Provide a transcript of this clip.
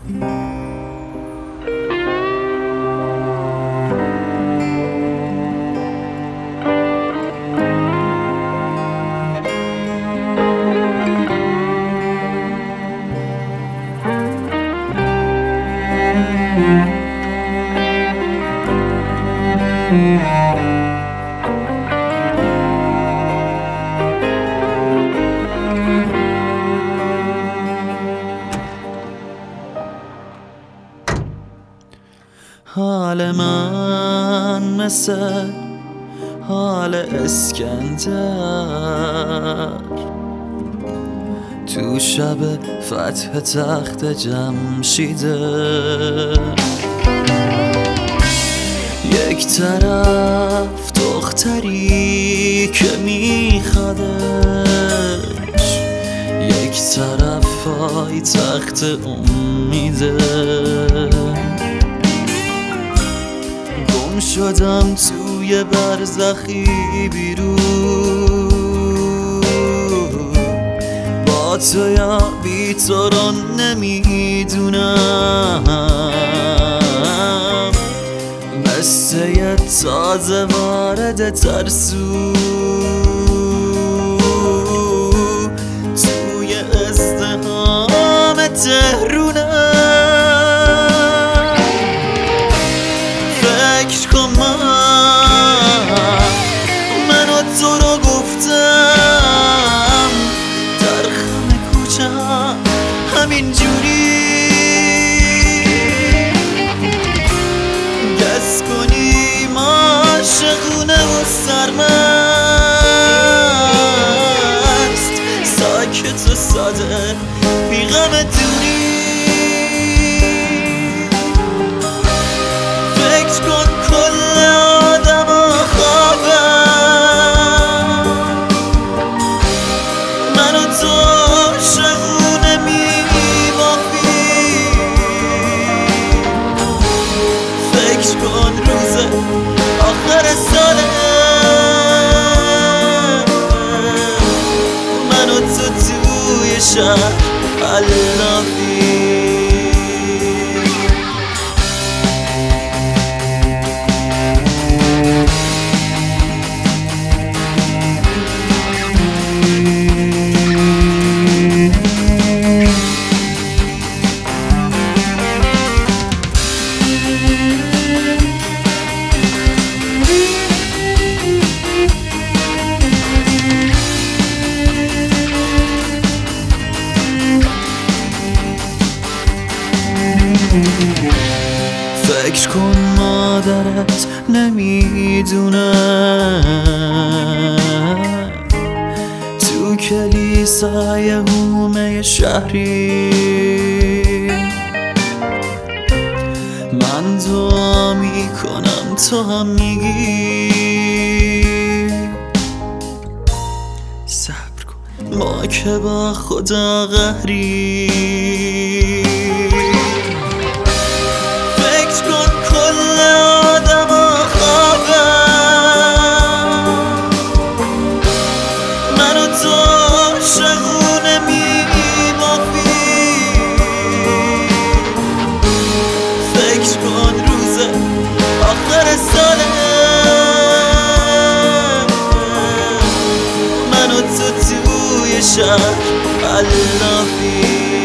حال من مثل حال اسکندر تو شب فتح تخت جمشیده، یک طرف دختری که میخوادش، یک طرف پای تخت امیده. گم شدم توی برزخی بیرون، با تو یا بی تو رو نمیدونم، مثل یه تازه وارد ترسو توی ازدحام تهرونم. فکر کن من و تو رو گفتم در خم کوچه همین جوری دست کنیم عاشقونه و سرمست، ساکت و ساده بی غم دوری. فکر کن کل آدم ها خوابم، من و تو عاشقونه میبافیم. فکر کن روز آخر ساله من و تو توی شهر علافی. فکر کن مادرت نمیدونه تو کلیسای هومه شهری من دعا میکنم تو هم میگی صبر کن ما که با خدا قهری. من و تو توی شهر علافی.